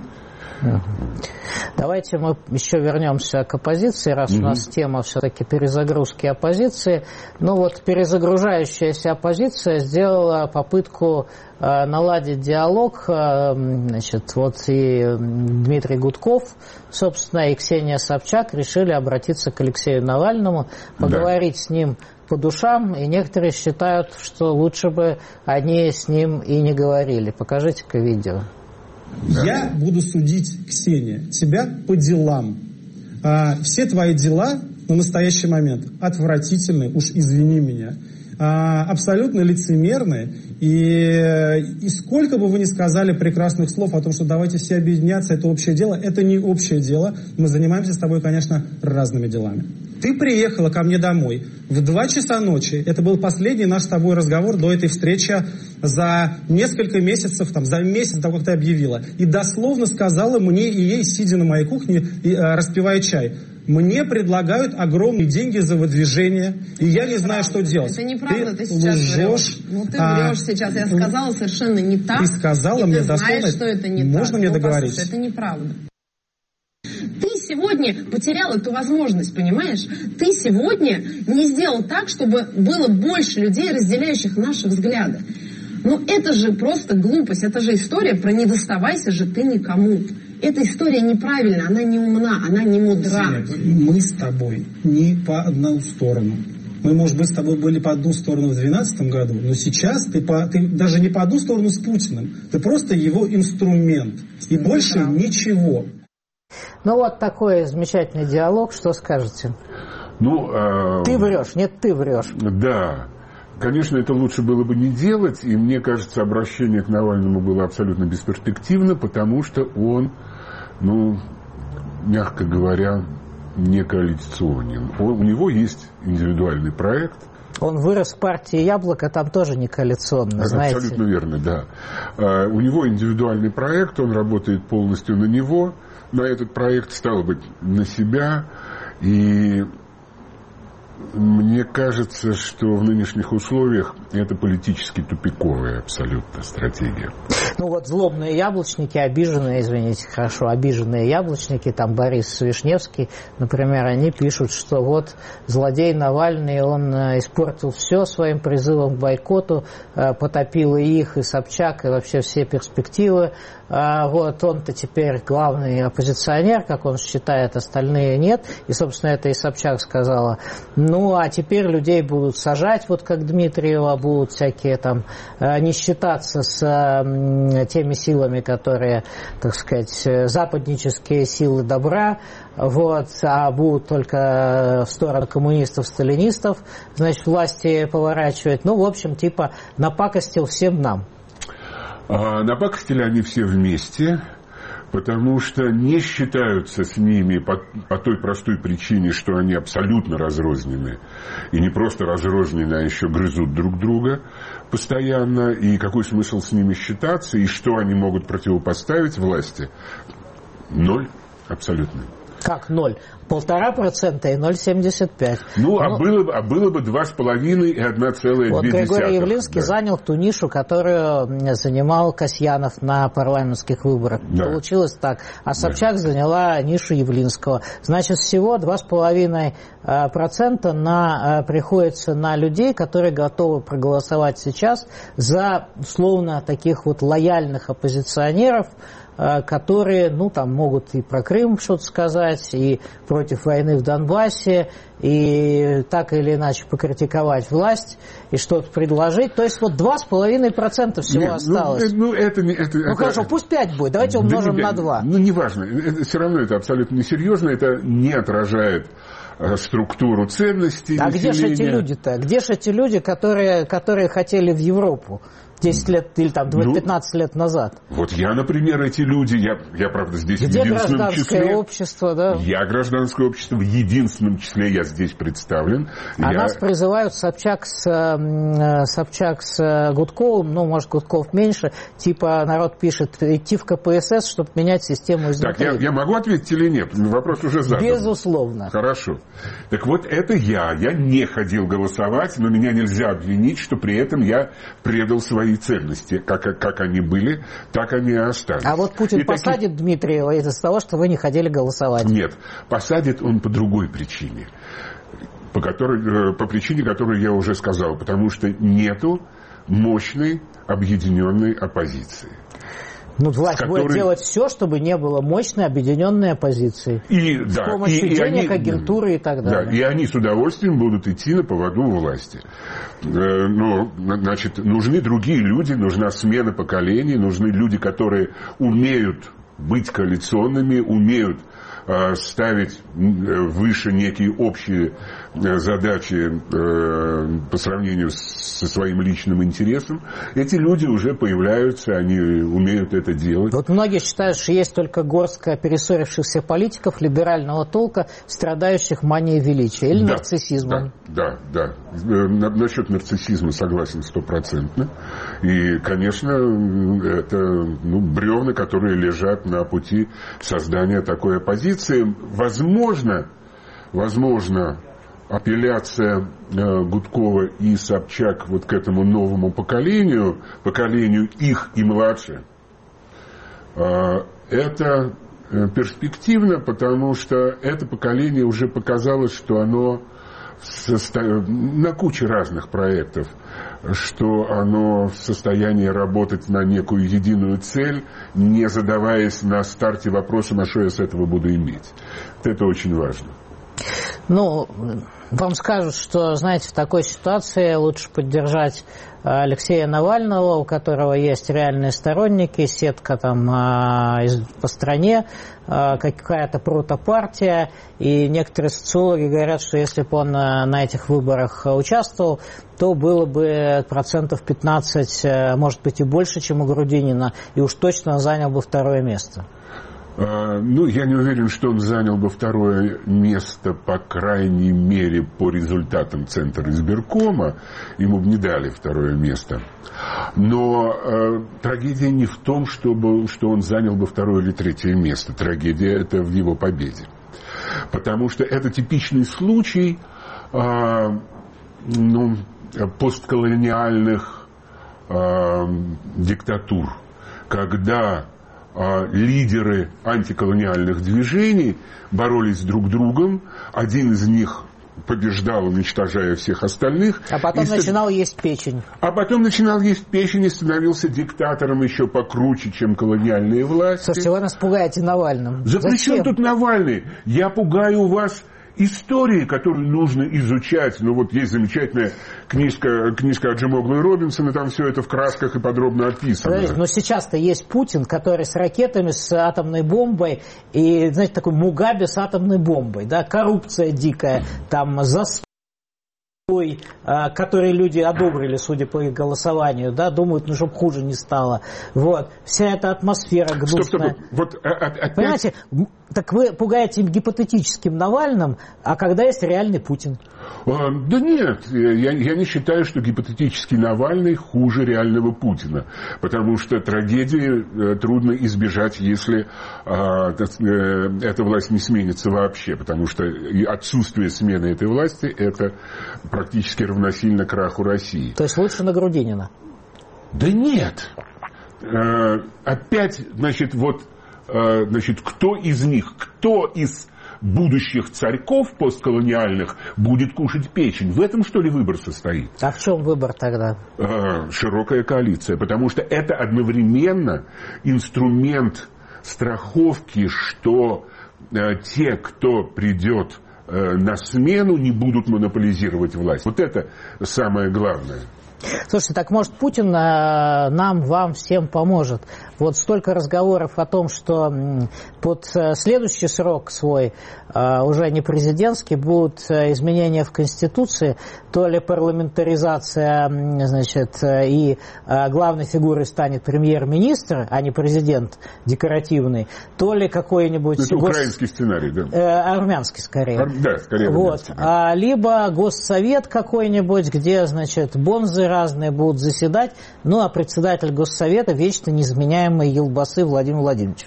Давайте мы еще вернемся к оппозиции, раз у нас тема все-таки перезагрузки оппозиции. Перезагружающаяся оппозиция сделала попытку наладить диалог. И Дмитрий Гудков, собственно, и Ксения Собчак решили обратиться к Алексею Навальному, поговорить с ним по душам, и некоторые считают, что лучше бы они с ним и не говорили. Покажите-ка видео. Я буду судить, Ксения, тебя по делам. Все твои дела на настоящий момент отвратительны, уж извини меня, абсолютно лицемерны. И сколько бы вы ни сказали прекрасных слов о том, что давайте все объединяться, это общее дело, это не общее дело. Мы занимаемся с тобой, конечно, разными делами. Ты приехала ко мне домой в 2 часа ночи. Это был последний наш с тобой разговор до этой встречи за несколько месяцев, за месяц до того, как ты объявила. И дословно сказала мне и ей, сидя на моей кухне и распивая чай: мне предлагают огромные деньги за выдвижение, и я не знаю, что делать. Это неправда, ты сейчас лжешь. Ты врешь сейчас. Я сказала совершенно не так. Ты сказала мне дословно, что это не можно так. Мне договорить? Послушай, это неправда. Ты сегодня потерял эту возможность, понимаешь? Ты сегодня не сделал так, чтобы было больше людей, разделяющих наши взгляды. Но это же просто глупость, это же история про «не доставайся же ты никому». Эта история неправильная, она не умна, она не мудра. Мы с тобой не по одну сторону. Мы, может быть, с тобой были по одну сторону в 2012 году, но сейчас ты даже не по одну сторону с Путиным. Ты просто его инструмент. И больше ничего. Ну вот такой замечательный диалог. Что скажете? Ты врешь. Нет, ты врешь. Да. Конечно, это лучше было бы не делать, и мне кажется, обращение к Навальному было абсолютно бесперспективно, потому что он, мягко говоря, не коалиционен. У него есть индивидуальный проект. Он вырос в партии «Яблоко», там тоже не коалиционно, знаете. Абсолютно верно, да. У него индивидуальный проект, он работает полностью на него, на этот проект, стало быть, на себя, и мне кажется, что в нынешних условиях это политически тупиковая абсолютно стратегия. Злобные яблочники, обиженные яблочники, там Борис Вишневский, например, они пишут, что злодей Навальный, он испортил все своим призывом к бойкоту, потопил и их, и Собчак, и вообще все перспективы. Он-то теперь главный оппозиционер, как он считает, остальные нет. И, собственно, это и Собчак сказала. А теперь людей будут сажать, как Дмитриева, будут всякие там не считаться с теми силами, которые, так сказать, западнические силы добра, а будут только в сторону коммунистов, сталинистов, власти поворачивать. В общем, напакостил всем нам. Напакостили они все вместе, потому что не считаются с ними по той простой причине, что они абсолютно разрознены. И не просто разрознены, а еще грызут друг друга постоянно. И какой смысл с ними считаться, и что они могут противопоставить власти? Ноль абсолютно. Как ноль? 1,5% и 0,75%. Было бы 2,5% и 1,2%. Григорий Явлинский занял ту нишу, которую занимал Касьянов на парламентских выборах. Да. Получилось так. А Собчак заняла нишу Явлинского. Значит, всего 2,5% приходится на людей, которые готовы проголосовать сейчас за, условно, таких лояльных оппозиционеров, которые, могут и про Крым что-то сказать, и против войны в Донбассе, и так или иначе покритиковать власть, и что-то предложить. То есть 2,5% всего осталось. Хорошо, пусть 5 будет, давайте умножим на 2. Неважно, все равно это абсолютно несерьезно, это не отражает структуру ценностей. А где же эти люди-то? Где же эти люди, которые хотели в Европу 10 лет или 15 лет назад? Я, например, эти люди, я правда, здесь где в единственном числе. Гражданское общество, да? Я гражданское общество, в единственном числе я здесь представлен. Нас призывают Собчак с Гудковым, может, Гудков меньше, народ пишет, идти в КПСС, чтобы менять систему изнутри. Так, я могу ответить или нет? Вопрос уже задан. Безусловно. Хорошо. Так это я не ходил голосовать, но меня нельзя обвинить, что при этом я предал свои ценности. Как они были, так они и остались. А Путин посадит Дмитриева из-за того, что вы не ходили голосовать? Нет, посадит он по другой причине. По причине, которую я уже сказал. Потому что нету мощной объединенной оппозиции. Власть будет делать все, чтобы не было мощной объединенной оппозиции. С помощью денег, агентуры и так далее. Да, и они с удовольствием будут идти на поводу у власти. Нужны другие люди, нужна смена поколений, нужны люди, которые умеют быть коалиционными, умеют ставить выше некие общие задачи по сравнению со своим личным интересом. Эти люди уже появляются, они умеют это делать. Многие считают, что есть только горстка перессорившихся политиков либерального толка, страдающих манией величия или нарциссизмом. Да. Насчет нарциссизма согласен 100%. И, конечно, это бревна, которые лежат на пути создания такой оппозиции. Возможно, апелляция Гудкова и Собчак к этому новому поколению их и младше, это перспективно, потому что это поколение уже показало, что оно на куче разных проектов, что оно в состоянии работать на некую единую цель, не задаваясь на старте вопросом, а что я с этого буду иметь. Это очень важно. Ну, вам скажут, что, знаете, в такой ситуации лучше поддержать Алексея Навального, у которого есть реальные сторонники, сетка там по стране, какая-то протопартия, и некоторые социологи говорят, что если бы он на этих выборах участвовал, то было бы 15%, может быть и больше, чем у Грудинина, и уж точно он занял бы второе место. Ну, я не уверен, что он занял бы второе место, по крайней мере, по результатам Центра избиркома. Ему бы не дали второе место. Но трагедия не в том, что он занял бы второе или третье место. Трагедия – это в его победе. Потому что это типичный случай постколониальных диктатур, когда лидеры антиколониальных движений боролись друг с другом, один из них побеждал, уничтожая всех остальных. А потом начинал есть печень. А потом начинал есть печень и становился диктатором еще покруче, чем колониальные власти. Слушайте, вы нас пугаете Навальным. При чем тут Навальный? Я пугаю вас истории, которую нужно изучать. Ну вот есть замечательная книжка Аджемоглу и Робинсона, там все это в красках и подробно описано. Подождите, но сейчас-то есть Путин, который с ракетами, с атомной бомбой, и, знаете, такой Мугабе с атомной бомбой, да, коррупция дикая, там застой, который люди одобрили, судя по их голосованию, да, думают, ну, чтобы хуже не стало. Вот. Вся эта атмосфера гнусная. Стоп. Вот, опять... Понимаете, так вы пугаете гипотетическим Навальным, а когда есть реальный Путин? Да нет, я не считаю, что гипотетический Навальный хуже реального Путина. Потому что трагедии трудно избежать, если эта власть не сменится вообще. Потому что отсутствие смены этой власти – это практически равносильно краху России. То есть лучше на Грудинина? Да нет. Опять, кто из них, кто из будущих царьков постколониальных будет кушать печень? В этом, что ли, выбор состоит? А в чем выбор тогда? Широкая коалиция. Потому что это одновременно инструмент страховки, что те, кто придет на смену, не будут монополизировать власть. Вот это самое главное. Слушайте, так может Путин нам, вам, всем поможет? Вот столько разговоров о том, что под следующий срок свой, уже не президентский, будут изменения в Конституции, то ли парламентаризация, и главной фигурой станет премьер-министр, а не президент декоративный, то ли какой-нибудь... Это украинский сценарий, да? Армянский, скорее. Да, скорее армянский. Вот. Либо госсовет какой-нибудь, где, бонзы разные будут заседать, ну, а председатель госсовета вечно неизменяемый Елбасы Владимир Владимирович.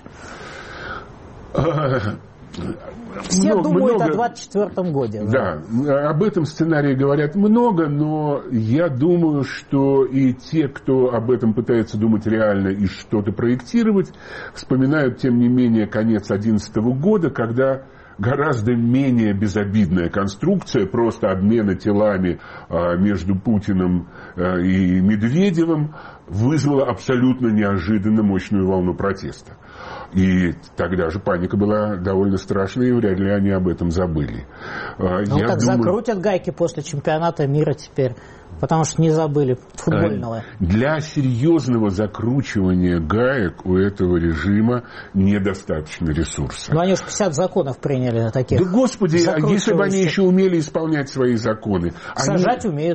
Все думают о 24-м годе. Да, об этом сценарии говорят много, но я думаю, что и те, кто об этом пытается думать реально и что-то проектировать, вспоминают, тем не менее, конец 2011 года, когда гораздо менее безобидная конструкция, просто обмена телами между Путиным и Медведевым, вызвала абсолютно неожиданно мощную волну протеста. И тогда же паника была довольно страшной, и вряд ли они об этом забыли. Закрутят гайки после чемпионата мира теперь, потому что не забыли футбольного. Для серьезного закручивания гаек у этого режима недостаточно ресурсов. Но они уж 50 законов приняли таких. Да, господи, если бы они еще умели исполнять свои законы. Сажать умеют.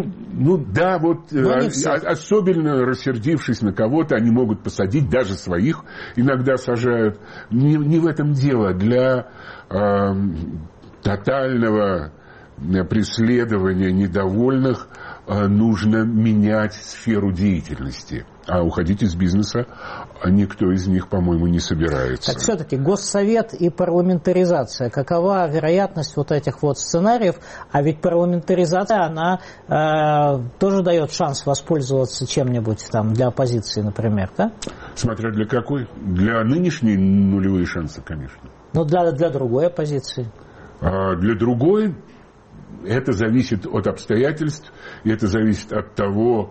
Особенно рассердившись на кого-то, они могут посадить, даже своих иногда сажают. Не в этом дело. Для тотального преследования недовольных нужно менять сферу деятельности. А уходить из бизнеса никто из них, по-моему, не собирается. Так все-таки Госсовет и парламентаризация. Какова вероятность вот этих вот сценариев? А ведь парламентаризация, она тоже дает шанс воспользоваться чем-нибудь там для оппозиции, например, да? Смотря для какой. Для нынешней нулевые шансы, конечно. Но для другой оппозиции. Для другой это зависит от обстоятельств, и это зависит от того,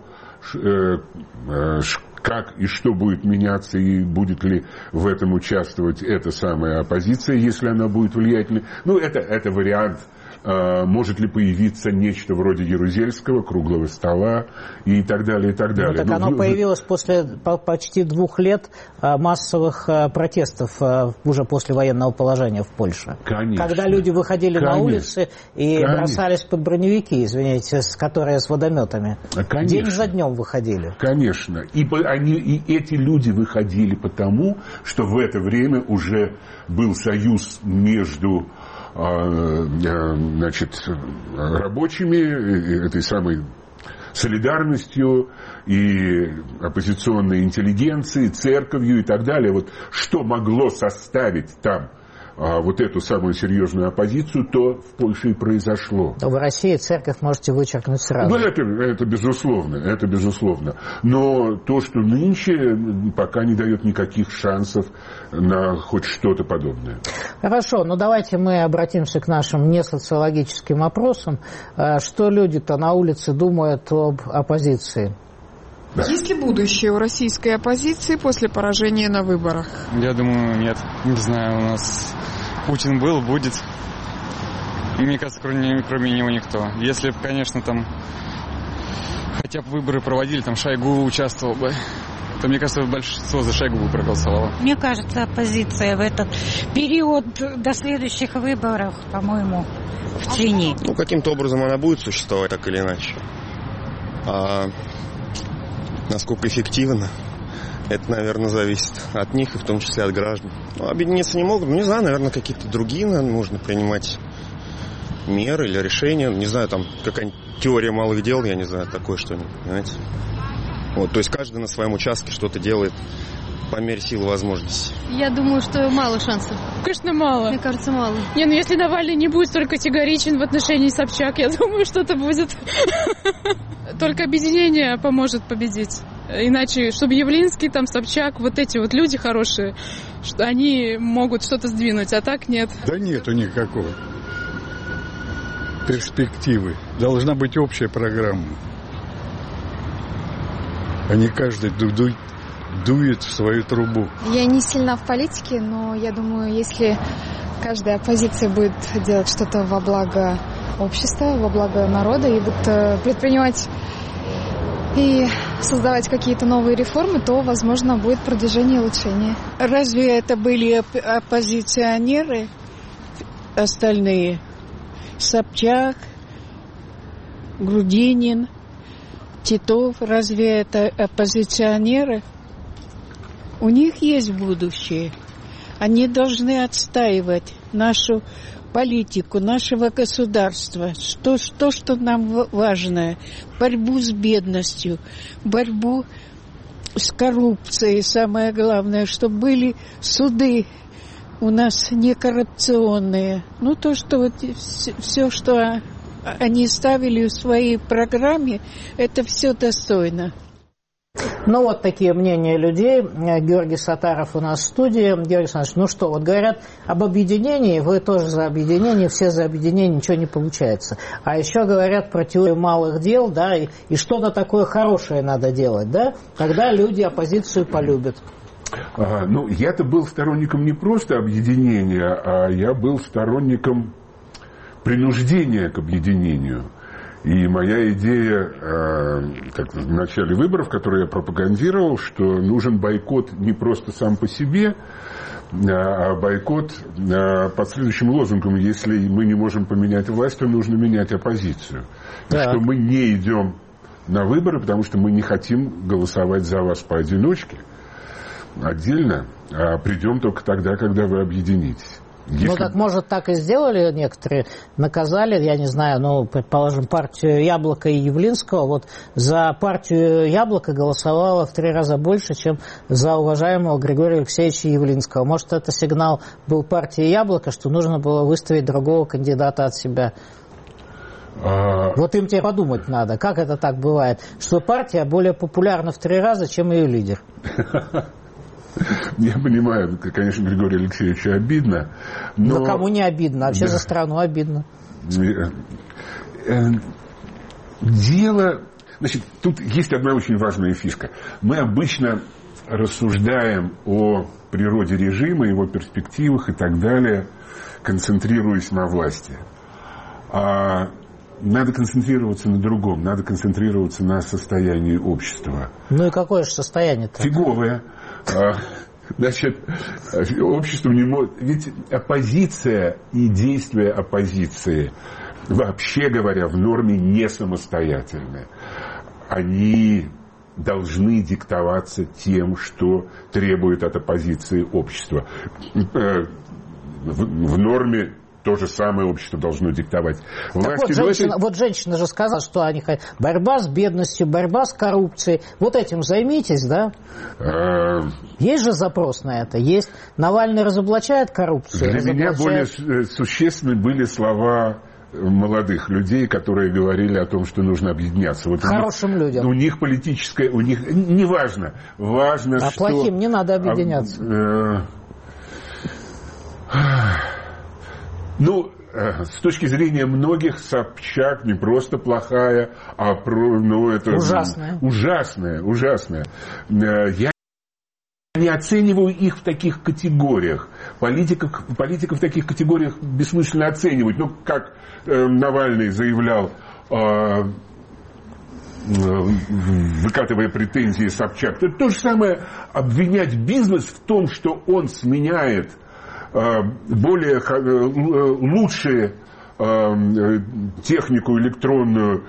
как и что будет меняться, и будет ли в этом участвовать эта самая оппозиция, если она будет влиятельной. Ну, это вариант. Может ли появиться нечто вроде Ярузельского, круглого стола и так далее, и так далее. Так оно появилось после почти 2 лет массовых протестов уже после военного положения в Польше. Конечно. Когда люди выходили на улицы и бросались под броневики, извините, которые с водометами. День за днем выходили. Конечно. И эти люди выходили потому, что в это время уже был союз между рабочими, этой самой солидарностью и оппозиционной интеллигенцией, церковью и так далее. Вот что могло составить там вот эту самую серьезную оппозицию, то в Польше и произошло. В России церковь можете вычеркнуть сразу. Ну, это безусловно. Но то, что нынче, пока не дает никаких шансов на хоть что-то подобное. Хорошо, но давайте мы обратимся к нашим несоциологическим опросам. Что люди-то на улице думают об оппозиции? Да. Есть ли будущее у российской оппозиции после поражения на выборах? Я думаю, нет. Не знаю, у нас Путин был, будет. И мне кажется, кроме него никто. Если бы, конечно, там хотя бы выборы проводили, там Шойгу участвовал бы, то, мне кажется, большинство за Шойгу бы проголосовало. Мне кажется, оппозиция в этот период до следующих выборов, по-моему, в тени. Ну, каким-то образом она будет существовать, так или иначе. Насколько эффективно, это, наверное, зависит от них, и в том числе от граждан. Объединиться не могут, не знаю, наверное, какие-то другие, нужно принимать меры или решения. Не знаю, там какая-нибудь теория малых дел, я не знаю, такое что-нибудь, понимаете. Вот, то есть каждый на своем участке что-то делает по мере сил и возможностей. Я думаю, что мало шансов. Конечно, мало. Мне кажется, мало. Ну если Навальный не будет столь категоричен в отношении Собчак, я думаю, что-то будет. Только объединение поможет победить. Иначе, чтобы Явлинский, там, Собчак, вот эти вот люди хорошие, что они могут что-то сдвинуть, а так нет. Да нету никакой перспективы. Должна быть общая программа. А не каждый дует в свою трубу. Я не сильна в политике, но я думаю, если каждая оппозиция будет делать что-то во благо общества, во благо народа и будет предпринимать и создавать какие-то новые реформы, то, возможно, будет продвижение и улучшение. Разве это были оппозиционеры остальные? Собчак, Грудинин, Титов. Разве это оппозиционеры? У них есть будущее. Они должны отстаивать нашу политику нашего государства, что нам важно, борьбу с бедностью, борьбу с коррупцией, самое главное, чтобы были суды у нас не коррупционные. Ну, то, что вот все, что они ставили в своей программе, это все достойно. Ну, вот такие мнения людей. Георгий Саттаров у нас в студии. Георгий Александрович, ну что, вот говорят об объединении, вы тоже за объединение, все за объединение, ничего не получается. А еще говорят про теорию малых дел, да, и что-то такое хорошее надо делать, да, тогда люди оппозицию полюбят. Ну, я-то был сторонником не просто объединения, а я был сторонником принуждения к объединению. И моя идея, как в начале выборов, которую я пропагандировал, что нужен бойкот не просто сам по себе, а бойкот под следующим лозунгом: если мы не можем поменять власть, то нужно менять оппозицию. Да. Что мы не идем на выборы, потому что мы не хотим голосовать за вас поодиночке, отдельно, а придем только тогда, когда вы объединитесь. Ну, так, может, так и сделали некоторые, наказали, я не знаю, ну, предположим, партию Яблоко и Явлинского. Вот за партию Яблоко голосовало в 3 раза больше, чем за уважаемого Григория Алексеевича Явлинского. Может, это сигнал был партии Яблоко, что нужно было выставить другого кандидата от себя? Вот им теперь подумать надо, как это так бывает, что партия более популярна в 3 раза, чем ее лидер. Я понимаю, конечно, Григорию Алексеевичу обидно, но... Но кому не обидно? Вообще за страну обидно. Дело... Значит, тут есть одна очень важная фишка. Мы обычно рассуждаем о природе режима, его перспективах и так далее, концентрируясь на власти. А надо концентрироваться на другом, надо концентрироваться на состоянии общества. Ну и какое же состояние-то? Фиговое. Значит, общество не может... Ведь оппозиция и действия оппозиции, вообще говоря, в норме не самостоятельны. Они должны диктоваться тем, что требует от оппозиции общество. В норме то же самое общество должно диктовать. Так вот, женщина же сказала, что они хотят борьба с бедностью, борьба с коррупцией. Вот этим займитесь, да? Есть же запрос на это? Есть. Навальный разоблачает коррупцию? Для меня более существенны были слова молодых людей, которые говорили о том, что нужно объединяться. Вот хорошим людям. У них политическое, у них неважно. Важно, что... плохим не надо объединяться. Ну, с точки зрения многих, Собчак не просто плохая, а это ужасная. Я не оцениваю их в таких категориях. Политиков в таких категориях бессмысленно оценивать. Ну, как Навальный заявлял, выкатывая претензии Собчак. То же самое обвинять бизнес в том, что он сменяет более лучшие технику электронную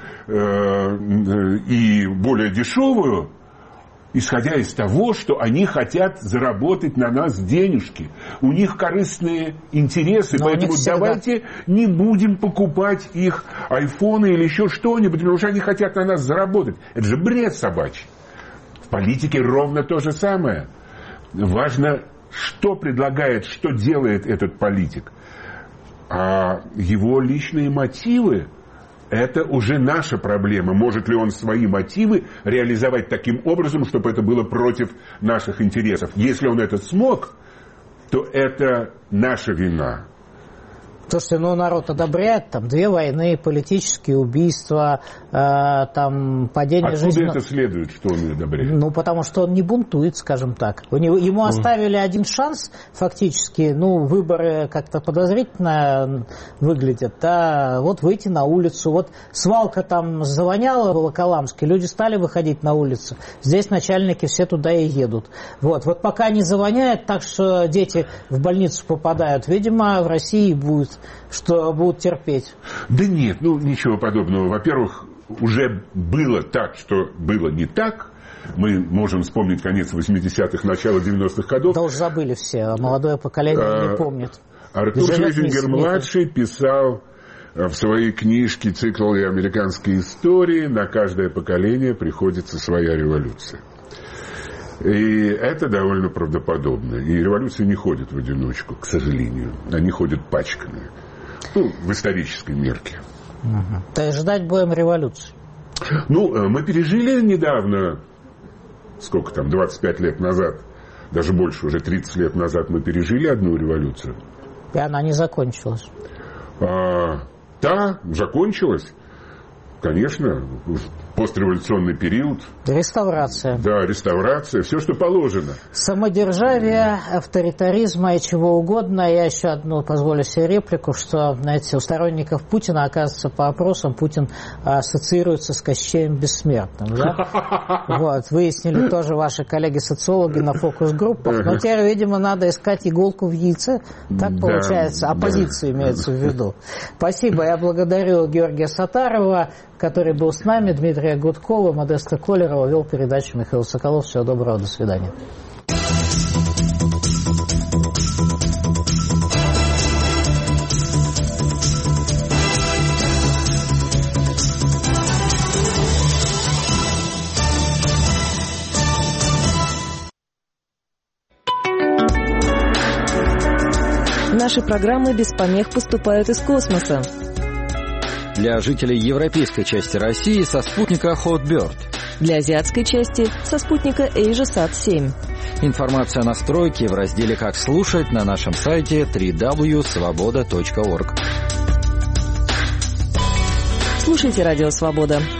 и более дешевую, исходя из того, что они хотят заработать на нас денежки. У них корыстные интересы, но поэтому давайте не будем покупать их айфоны или еще что-нибудь, потому что они хотят на нас заработать. Это же бред собачий. В политике ровно то же самое. Важно, что предлагает, что делает этот политик. А его личные мотивы — это уже наша проблема. Может ли он свои мотивы реализовать таким образом, чтобы это было против наших интересов? Если он это смог, то это наша вина. Слушайте, ну народ одобряет, там 2 войны, политические убийства, там падение жизни. Откуда это следует, что он одобряет? Ну, потому что он не бунтует, скажем так. Ему оставили один шанс, фактически, ну, выборы как-то подозрительно выглядят, да, вот выйти на улицу, вот свалка там завоняла в Волоколамске, люди стали выходить на улицу, здесь начальники все туда и едут. Вот пока не завоняет так, что дети в больницу попадают, видимо, в России будут терпеть. Да нет, ну ничего подобного. Во-первых, уже было так, что было не так. Мы можем вспомнить конец 80-х, начало 90-х годов. Да уж забыли все, молодое поколение не помнит. Артур Шлезингер-младший писал в своей книжке «Цикл и американские истории» «На каждое поколение приходится своя революция». И это довольно правдоподобно. И революции не ходят в одиночку, к сожалению. Они ходят пачками. Ну, в исторической мерке. То есть ждать будем революции? Ну, мы пережили недавно, сколько там, 25 лет назад, даже больше, уже 30 лет назад мы пережили одну революцию. И она не закончилась? Да, закончилась. Конечно, постреволюционный период. Реставрация. Да, реставрация, все, что положено. Самодержавие, авторитаризма и чего угодно. Я еще одну позволю себе реплику, что, знаете, у сторонников Путина, оказывается, по опросам Путин ассоциируется с Кощеем Бессмертным. Да? Вот, выяснили тоже ваши коллеги-социологи на фокус-группах. Но теперь, видимо, надо искать иголку в яйце. Так получается, оппозиция имеется в виду. Спасибо, я благодарю Георгия Саттарова, который был с нами, Дмитрия Гудкова, Модеста Колерова, вел передачу Михаил Соколов. Всего доброго, до свидания. Наши программы без помех поступают из космоса. Для жителей европейской части России со спутника Hotbird. Для азиатской части со спутника AsiaSat-7. Информация о настройке в разделе «Как слушать» на нашем сайте www.svoboda.org. Слушайте «Радио Свобода».